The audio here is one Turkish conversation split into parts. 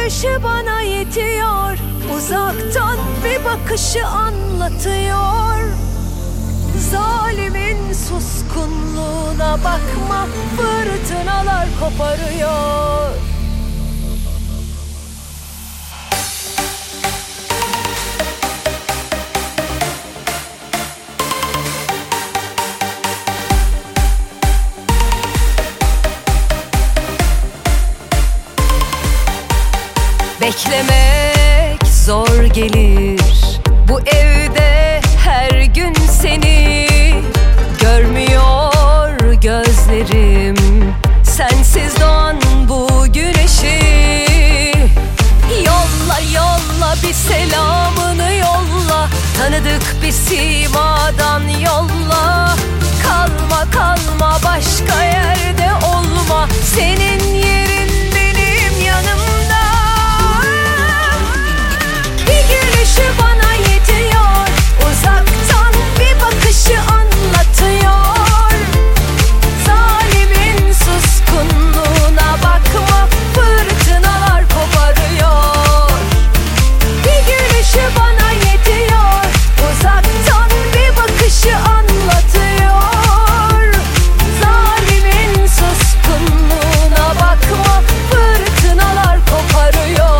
gülüşü bana yetiyor, uzaktan bir bakışı anlatıyor. Zalimin suskunluğuna bakma, fırtınalar koparıyor. Beklemek zor gelir bu evde her gün seni. Görmüyor gözlerim sensiz doğan bu güneşi. Yolla yolla bir selamını yolla, tanıdık bir simadan yolla. Kalma kalma başka yerde olma, senin yerin benim yanımda. Bir gülüşü bana yetiyor, uzaktan bir bakışı anlatıyor. Zalimin suskunluğuna bakma, fırtınalar koparıyor. Bir gülüşü bana yetiyor, uzaktan bir bakışı anlatıyor. Zalimin suskunluğuna bakma, fırtınalar koparıyor.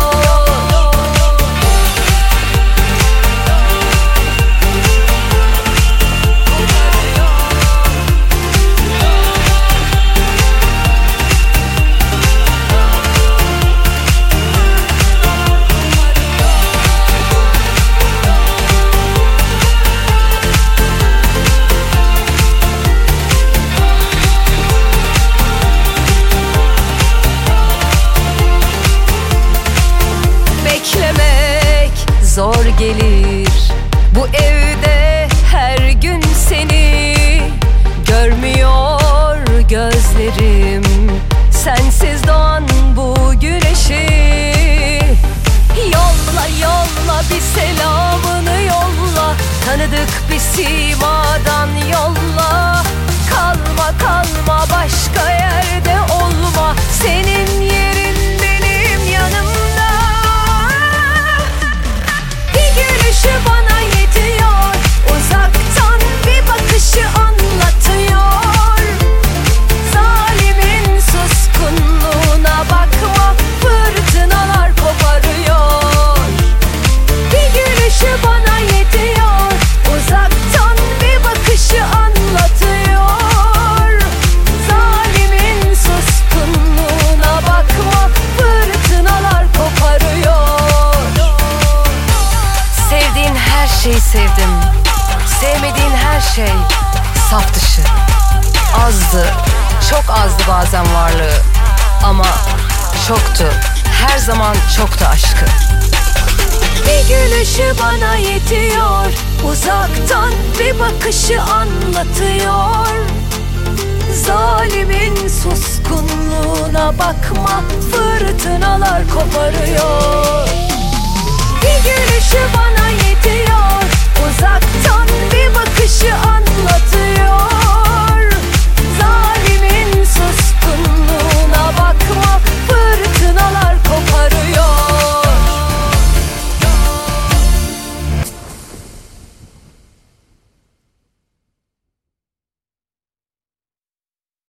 Beklemek zor gelir bu evde her gün seni. Görmüyor gözlerim sensiz doğan bu güneşi. Yolla yolla bir selamını yolla, tanıdık bir simadan yolla. Kalma kalma başka yerde olma, senin yerin benim yanımda. Bir gülüşü bana yetiyor, uzaktan bir bakışı anlatıyor. Zalimin suskunluğuna bakma, fırtınalar koparıyor. Bir gülüşü bana yetiyor, uzaktan bir bakışı anlatıyor. Zalimin suskunluğuna bakma, fırtınalar koparıyor. Sevdiğin her şeyi sevdim, sevmediğin her şey saf dışı. Azdı, çok azdı bazen varlığı, ama çoktu, her zaman çoktu aşkı. Bir gülüşü bana yetiyor, uzaktan bir bakışı anlatıyor. Zalimin suskunluğuna bakma, fırtınalar koparıyor. Bir gülüşü bana yetiyor, uzaktan bir bakışı anlatıyor.